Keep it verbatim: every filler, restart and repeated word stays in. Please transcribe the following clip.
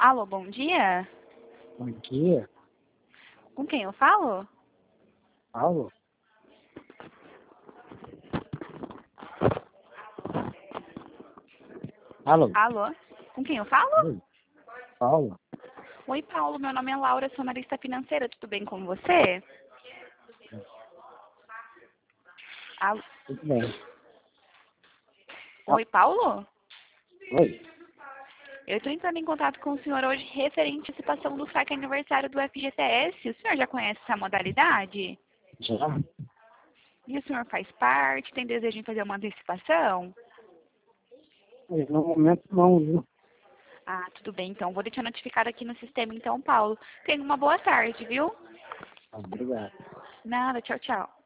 Alô, bom dia? Bom dia. Com quem eu falo? Alô? Alô? Alô? Com quem eu falo? Oi? Paulo? Oi, Paulo, meu nome é Laura, sou analista financeira, tudo bem com você? Alô? Tudo bem. Ah, Oi, Paulo? oi? Eu estou entrando em contato com o senhor hoje referente à antecipação do saque aniversário do F G T S. O senhor já conhece essa modalidade? Já? E o senhor faz parte? Tem desejo em fazer uma antecipação? Mas no momento não, viu? Ah, tudo bem, então. Vou deixar notificado aqui no sistema, então, Paulo. Tenha uma boa tarde, viu? Obrigado. Nada, tchau, tchau.